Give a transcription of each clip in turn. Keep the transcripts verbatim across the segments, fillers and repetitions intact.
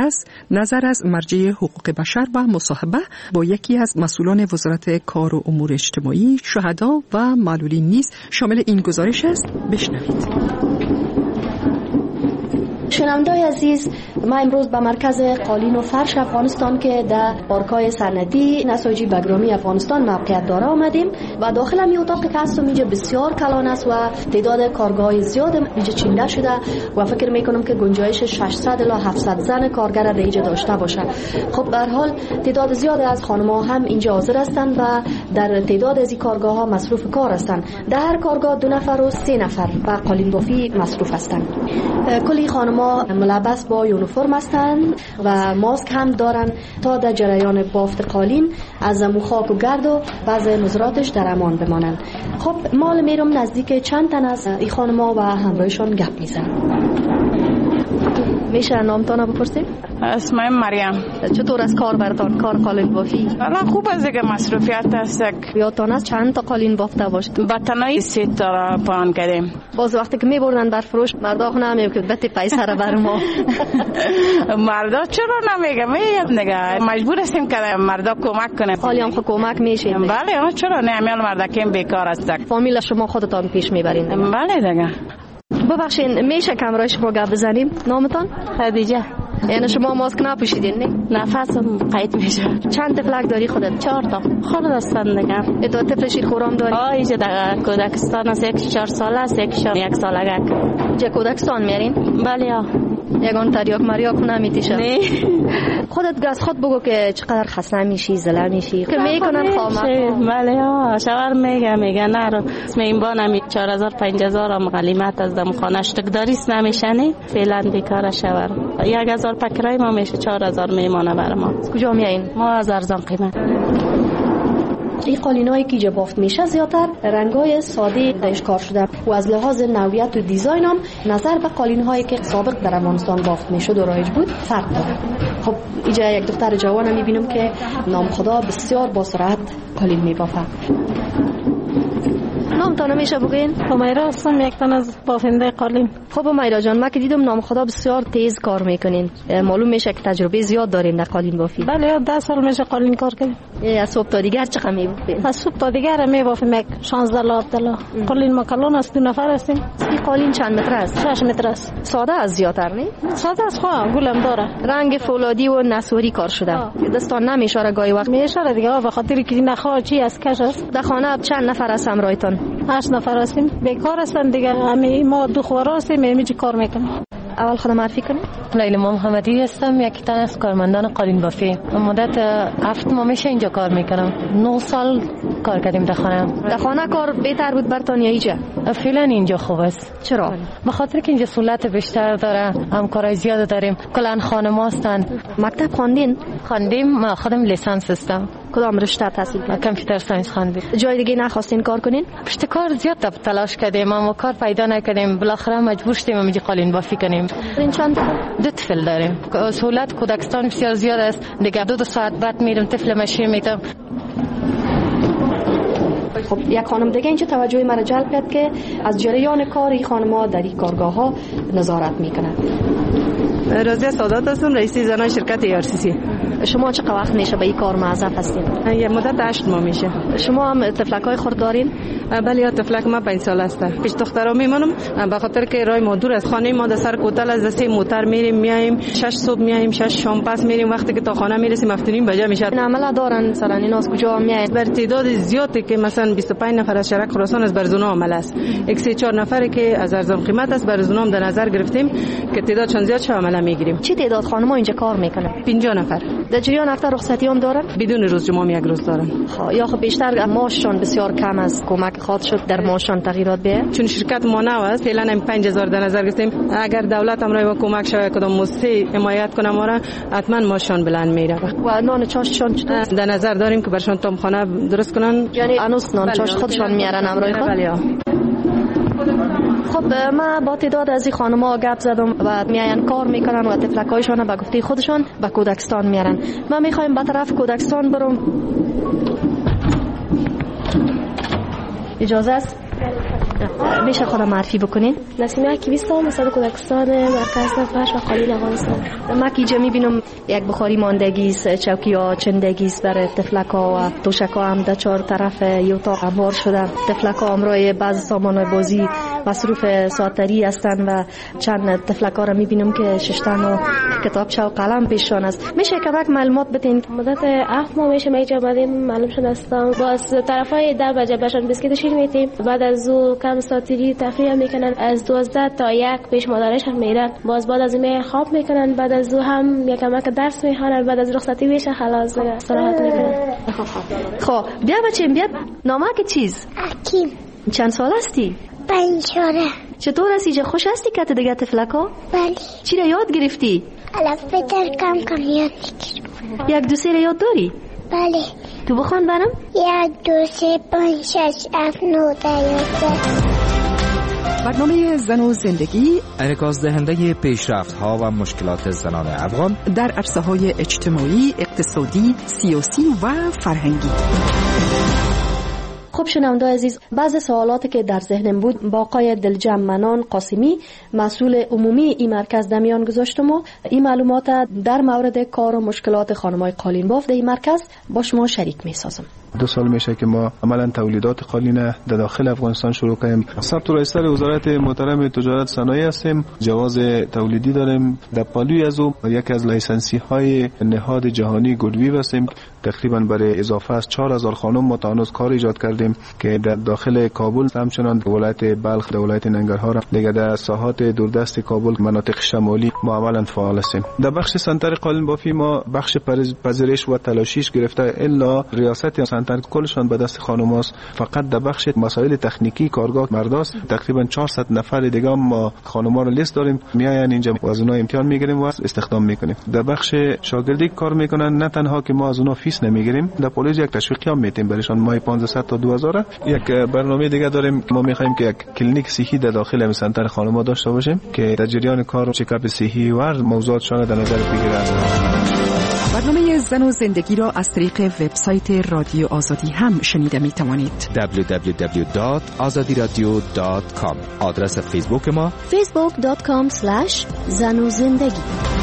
سپس نظر از مرجع حقوق بشر و مصاحبه با یکی از مسئولان وزارت کار و امور اجتماعی، شهدا و معلولین نیز شامل این گزارش است. بشنوید. شنوندای عزیز، ما امروز به مرکز قالین و فرش افغانستان که در پارکای سرندی نساجی بگرامی افغانستان موقعیت داره آمدیم و داخل می اتاقی که هستم اینجا بسیار کلان است و تعداد کارگاه زیاد اینجا چینده شده و فکر میکنم که گنجایش ششصد الی هفتصد زن کارگر را اینجا داشته باشه. خب به هر حال تعداد زیاد از خانم‌ها هم اینجا حاضر هستند و در تعداد از این کارگاه ها مصروف کار هستند. در هر کارگاه دو نفر و سه نفر به قالین بافی مصروف هستند. کلی خانم‌ها ملبس با یونیفرم هستند و ماسک هم دارن تا در جریان بافت قالین از مخاک و گرد و بعض نظراتش در امان بمانند. خب مال میرم نزدیک چند تن از این خانم‌ها و همراهشان گپ میزنم. میشه نامتان بپرسیم؟ اسمم مریم. چطور از کار براتون کار قالین بافی؟ والا خوب است که مصروفیت است. یادتان از چند تا قالین بافته باشید؟ با تنهایی سه تا را پلان کردیم. باز وقتی که میبردن بر فروش مردا خو نمیگفت بده پیسه را بر ما. مردا چرا نمیگه؟ میگم نگه مجبور هستیم که مردا کمک کنه. حالی هم خو کمک میشه. بله چرا نه؟ میال مردا که بیکار هستن. فامیل شما خودتان پیش میبرین. بله دیگه. ببخشید میشه کامرای شما گپ بزنیم؟ نامتان؟ خدیجه. یعنی شما ماسک نپوشیدین نه؟ نفسم قید میشه. چند تفلک داری خودت؟ چهار تا. خود هستن دیگه. اتو طفل شیر خورم داری؟ آه اینجا در کودکستان است، یک چهار ساله است، یک یک سالگک. اینجا کودکستان میارین؟ بله ها. یگان تریاک مریاک نمیتیشه؟ نه. خودت گاز خود بگو که چقدر خسته میشی، زله میشی که میکنن خامه. بله ها. شوهر میگه میگه نه رو اسم این با نمی چهار هزار پنج هزار هم غلیمت از دم خانه اشتکداریست نمیشه نه. فعلا بیکار شوهر. یک هزار پکرای ما میشه چهار هزار میمانه بر ما. کجا میایین؟ ما از ارزان قیمت. این قالینایی که اینجا بافت میشه زیادتر رنگای ساده درش کار شده و از لحاظ نوعیت و دیزاین هم نظر به قالین‌هایی که سابق در افغانستان بافت میشد و رایج بود فرق داره. خب اینجا یک دختر جوان میبینم که نام خدا بسیار با سرعت قالین میبافه. نامتان میشه بگین؟ همیرا هستم، یک تن از بافنده قالین. خب همیرا جان، ما که دیدم نام خدا بسیار تیز کار میکنین. معلوم میشه که تجربه زیاد دارین در قالین بافی. بله ده سال میشه قالین کار کردیم. از صبح تا دیگر چقدر میبافین؟ از صبح تا دیگر میبافیم یک شانزده لابدلا. قالین ما کلان است، دو نفر هستیم. این قالین چند متر است؟ شش متر است. ساده از زیادتر نه؟ ساده است، خواه گلم داره. رنگ فولادی و نسوری کار شده. دستان نمیشاره گاهی وقت. میشاره دیگه به خاطر که نخواه چی از کش است. در خانه چند نفر از همراهتون؟ هشت نفر هستیم. بیکار هستن دیگه. همین ما دو خورا هستیم، میمیجی کار میکنیم. اول خود معرفی کنید. لیلا محمدی هستم، یک تن از کارمندان قالین بافی. مدت هفت ماه میشه اینجا کار میکنم. نه سال کار کردیم در خانه. در خانه کار بهتر بود براتون یا اینجا؟ فعلا اینجا خوب است. چرا؟ به خاطر که اینجا سهولت بیشتر داره، همکارای زیاد داریم. کلا خانم هستن. مکتب خواندین؟ خواندیم، ما خودم لیسانس هستم. کدام رشته تحصیل کردین؟ کامپیوتر ساینس خواندیم. جای دیگه نخواستین کار کنین؟ پشت کار زیاد تلاش کردیم اما کار پیدا نکردیم. بالاخره مجبور شدیم اینجا قالین بافی کنیم. این چند دو طفل داریم. سهولت کودکستان بسیار زیاد است. دیگه دو دو ساعت بعد میرم طفل مشی میتم. خب یک خانم دیگه اینجا توجه مرا جلب کرد که از جریان کار این خانم‌ها در این کارگاه ها نظارت میکنن. رازیه سادات هستم، رئیس زنان شرکت ای آر سی سی. شما چه وقت میشه به این کار موظف هستین؟ یه مدت هشت ماه میشه. شما هم تفلک‌های خرد دارین؟ بله یا تفلک ما پنج سال است. پیش دخترا میمونم به خاطر که راه ما دور از خانه ما در سر کوتل از سه موتر میریم میایم، شش صبح میایم، شش شام پس میریم. وقتی که تا خانه میرسیم هفتونیم بجا میشه. این عمله دارن مثلا اینا از کجا میایین؟ بر تعداد زیادی که مثلا بیست و پنج نفر از شرک خراسان از برزونا عمل است. یک سه چهار نفری که از ارزان قیمت است برزونا هم در نظر گرفتیم که تعدادشان زیاد شه عمله میگیریم. چه تعداد خانم‌ها اینجا کار میکنن؟ پنجاه نفر. در جریان هفته رخصتی هم دارن؟ بدون روز جمعه یک روز دارن. خب یا خب بیشتر معاششون بسیار کم است، کمک خاط شد در معاششون تغییرات بیاد. چون شرکت ما نو است فعلا هم پنج هزار در نظر گرفتیم. اگر دولت هم راه کمک شود کدام مستی حمایت کنه ما را حتما معاششون بلند میره. و نان چاششون چطور؟ در نظر داریم که برشون تامخانه درست کنن. یعنی هنوز نان چاش خودشون میارن همراه خود؟ بله. خب من با تعداد از این خانم‌ها گپ زدم و میاین کار میکنن و تفلکایشون به گفته خودشون به کودکستان میارن. ما میخوایم به طرف کودکستان برم. اجازه است؟ میشه خودم معرفی بکنین؟ نسیمه اکیویستم مثلا کودکستان مرکز فرش و قالین افغانستان. ما که اینجا میبینم یک بخاری ماندگی است، چوکی ها چندگی است برای تفلکا و توشکا هم در چهار طرف یه اتاق انبار شده. تفلکا همراه بعض سامان بازی مصروف ساعتری هستن و چند تفلکا را میبینم که ششتن و کتابچه و قلم پیششان است. میشه کمک معلومات بدین؟ مدت هفت ماه میشه ما اینجا آمدیم، معلوم شده هستم باز طرفای در بجه بشان بسکیت شیر میتیم، بعد از او کم ساعتری تفریح میکنن، از دوازده تا یک پیش مادرش میرن، باز بعد از این خواب میکنن، بعد از او هم یک کمک درس میخونن، بعد از رخصتی میشه خلاص استراحت میکنن. خب بیا بچه‌م بیا، نامه که چیز؟ اکیم. چند سال هستی؟ پنج ساله. چطور هستی؟ چه خوش هستی که دیگه تفلکا؟ بله. چی را یاد گرفتی؟ الفبه در کم کم یاد میگیرم. یک دو سه را یاد داری؟ بله. تو بخوان برام؟ یک دو سه پنج شش هفت نه ده یازده. برنامه زن و زندگی انعکاس دهنده پیشرفت‌ها و مشکلات زنان افغان در عرصه‌های اجتماعی، اقتصادی، سیاسی و فرهنگی. خب شنونده عزیز، بعض سوالاتی که در ذهنم بود با آقای دلجم منان قاسمی مسئول عمومی این مرکز در میان گذاشتم و این معلومات در مورد کار و مشکلات خانم‌های قالین باف در این مرکز با شما شریک می‌سازم. دو سال میشه که ما عملا تولیدات قالین در داخل افغانستان شروع کردیم. ثبت رئیسر وزارت محترم تجارت صنایع هستیم، جواز تولیدی داریم. در پالوی از او یکی از لایسنسی های نهاد جهانی گودویو هستیم. تقریبا برای اضافه از چهار هزار خانم ما تا هنوز کار ایجاد کردیم که در داخل کابل، همچنان ولایت بلخ، ولایت ننگرهار، دیگه در ساحات دوردست کابل، مناطق شمالی ما عملا فعال هستیم. در بخش سنتر قالین بافی ما بخش پذیرش و تلاشیش گرفته الا ریاست سنتر کلشان به دست خانماست. فقط در بخش مسائل تکنیکی کارگاه مرداست. تقریبا چهارصد نفر دیگه ما خانم‌ها رو لیست داریم، میاین اینجا و از اونها امتحان میگیریم و استخدام میکنیم. در بخش شاگردی کار میکنن، نه تنها که ما از اونها فیس نمیگیریم، در پلیس یک تشویقی هم میتیم برشان، ماهی پانصد تا دو هزار. یک برنامه دیگه داریم، ما میخوایم که یک کلینیک صحی در داخل همین سنتر خانم‌ها داشته باشیم که در جریان کار چکاپ صحی و موضوعاتشان در نظر بگیرن. برنامه زن و زندگی را از طریق وبسایت رادیو آزادی هم شنیده می توانید. دبلیو دبلیو دبلیو دات آزادی رادیو دات کام. آدرس فیسبوک ما فیسبوک دات کام اسلش زن و زندگی.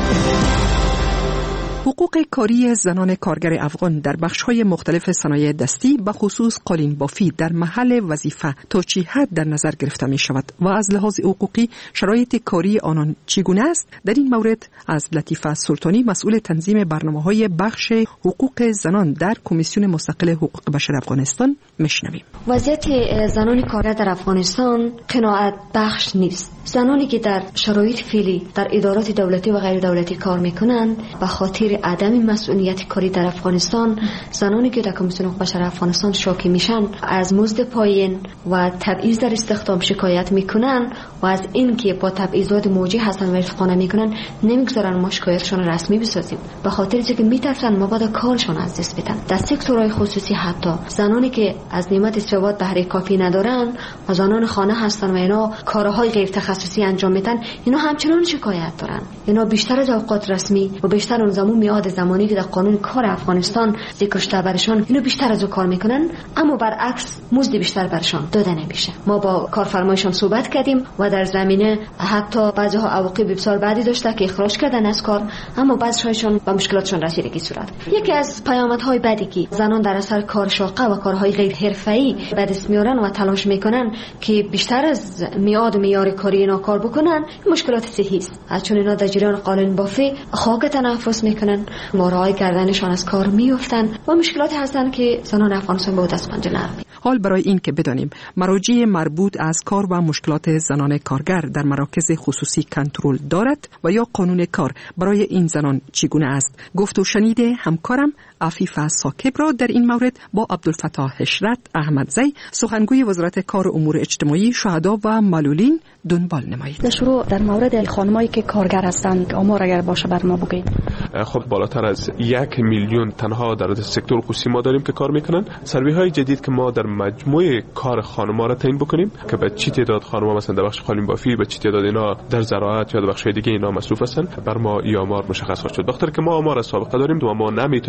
حقوق کاری زنان کارگر افغان در بخش‌های مختلف صنایع دستی به خصوص قالین بافی در محل وظیفه تا چه حد در نظر گرفته می شود و از لحاظ حقوقی شرایط کاری آنان چگونه است؟ در این مورد از لطیفه سلطانی مسئول تنظیم برنامه‌های بخش حقوق زنان در کمیسیون مستقل حقوق بشر افغانستان میشنویم. وضعیت زنان کارگر در افغانستان قناعت بخش نیست. زنانی که در شرایط فعلی در ادارات دولتی و غیر دولتی کار میکنند به خاطر عدم مسئولیت کاری در افغانستان، زنانی که در کمیسیون حقوق بشر افغانستان شاکی میشن از مزد پایین و تبعیض در استخدام شکایت میکنن و از اینکه با تبعیضات موجه هستن و رفقانه میکنن نمیگذارن ما شکایتشون رسمی بسازیم، به خاطر اینکه میترسن مبادا کارشون از دست بدن. در سکتورهای خصوصی حتی زنانی که از نعمت ثروت بهره کافی ندارن و زنان خانه هستن و اینا کارهای غیر تخصصی انجام میدن، اینا همچنان شکایت دارن. اینا بیشتر از اوقات رسمی و بیشتر اون زمان میاد زمانی که در قانون کار افغانستان ذکر شده برشان، اینا بیشتر از او کار میکنن، اما برعکس مزد بیشتر برشان داده نمیشه. ما با کارفرمایشان صحبت کردیم و در زمینه حتی بعضیها عواقب بسیار بدی داشته که اخراج کردن از کار، اما بعضیشون با مشکلاتشون رسیدگی صورت. یکی از پیامدهای بدی که زنان در اثر کار شاقه و کارهای غیر حرفه‌ای به دست میارن و تلاش میکنن که بیشتر از میاد و معیار کاری اینا کار بکنن، مشکلات صحی است. چون اینا در جریان قالین بافی خاک تنفس میکنن، مارای گردنشان از کار میافتن و مشکلاتی هستن که زنان افغانستان به دست پنجه نرمی. حال برای این که بدانیم مراجع مربوط از کار و مشکلات زنان کارگر در مراکز خصوصی کنترل دارد و یا قانون کار برای این زنان چگونه است، گفت و شنید همکارم عفیفه ساکب را در این مورد با عبدالفتاح حشرت احمدزی سخنگوی وزارت کار و امور اجتماعی، شهدا و معلولین دنبال نمایید. در شروع در مورد خانمایی که کارگر هستند آمار اگر باشه بر ما بگید. خب بالاتر از یک میلیون تنها در سکتور خصوصی ما داریم که کار میکنن. سروی های جدید که ما در مجموعه کار خانم‌ها را تعیین بکنیم که به چی تعداد خانم‌ها مثلا در بخش قالین بافی، به چی تعداد اینا در زراعت یا در بخش‌های دیگه اینا مصروف هستن، بر ما ای آمار مشخص خواهد شد. بخاطر که ما آمار سابقه داریم و ما نمیتونیم بالای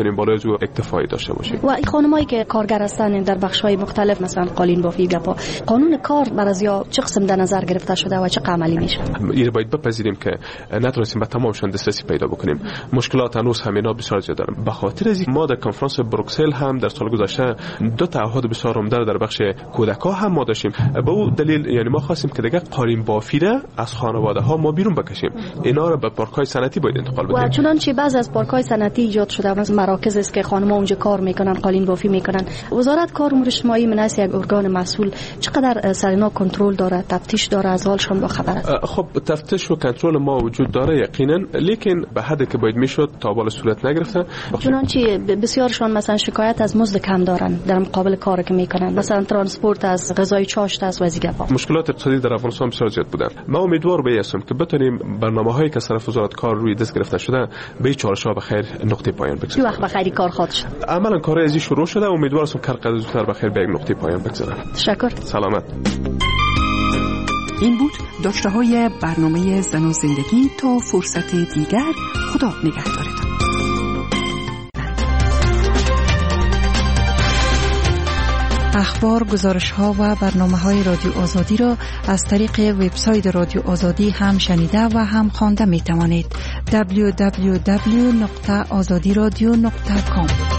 موضوع اکتفایی داشته باشیم. و این خانمایی که کارگر هستن در بخش‌های مختلف مثلا قالین بافی گپا، قانون کار بر از یا چه قسم در نظر گرفته شده و چه عملی میشه؟ این باید بپذیریم که نتونستیم به تمامشون دسترسی پیدا بکنیم. مشکلات هنوز همینا بسیار زیاد دارن. به خاطر از ما در کنفرانس بروکسل هم در سال گذشته دو تعهد بسیار عمده در بخش کودکا هم ما داشتیم. به اون دلیل یعنی ما خواستیم که دیگه قالین بافی را از خانواده ها ما بیرون بکشیم. اینا رو به پارک‌های صنعتی باید انتقال بدیم. و چنانچه بعض از پارک‌های صنعتی ایجاد شده، مثلا مراکز است که خانم‌ها اونجا کار میکنن، قالین بافی میکنن. وزارت کار و امور اجتماعی مناسب یک ارگان مسئول چقدر سر اینا کنترل داره، تفتیش داره، از حالشون با خبر است؟ خب تفتیش و کنترل ما وجود داره یقینا، لیکن به حدی که باید میشد تا بالا صورت نگرفتن. چنانچه بسیارشون مثلا شکایت از مزد کم دارن در مقابل کاری که میکنن، مثلا ترانسپورت از غذای چاشت از وزیگپا. مشکلات اقتصادی در افغانستان بسیار زیاد بودن. ما امیدوار به هستم که بتونیم برنامه‌هایی که طرف وزارت کار روی دست گرفته شده به چالش‌ها به خیر نقطه پایان بگذاریم. چه وقت به خیری کار خواهد شد؟ عملاً کار ازی شروع شده، امیدوار هستم که هر زودتر به خیر به یک نقطه پایان بگذارم. تشکر. سلامت. این بود داشته های برنامه زن و زندگی. تا فرصت دیگر، خدا نگهدارتان. اخبار، گزارش‌ها و برنامه‌های رادیو آزادی را از طریق وبسایت رادیو آزادی هم شنیده و هم خوانده می‌توانید. دبلیو دبلیو دبلیو دات آزادی رادیو دات کام